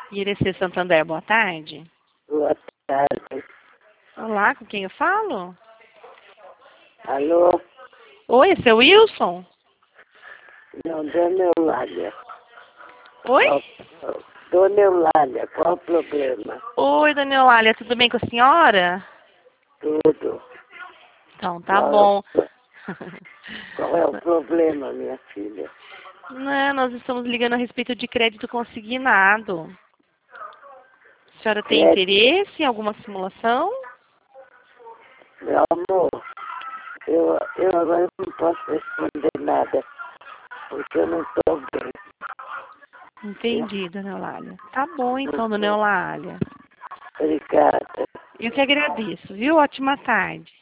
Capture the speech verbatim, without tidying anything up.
Irecê Santander, boa tarde. Boa tarde. Olá, com quem eu falo? Alô? Oi, é seu Wilson? Não, Dona Eulália. Oi? Qual- Dona Eulália, qual o problema? Oi, dona Eulália, tudo bem com a senhora? Tudo. Então, tá Qual é, bom. o, qual é o problema, minha filha? Não, nós estamos ligando a respeito de crédito consignado. A senhora tem Crédito, interesse em alguma simulação? meu amor, eu, eu agora não posso responder nada, porque eu não estou bem. Entendi, dona Eulália. Tá bom então, dona Uhum. Eulália. Obrigada. Eu que agradeço, viu? Ótima tarde.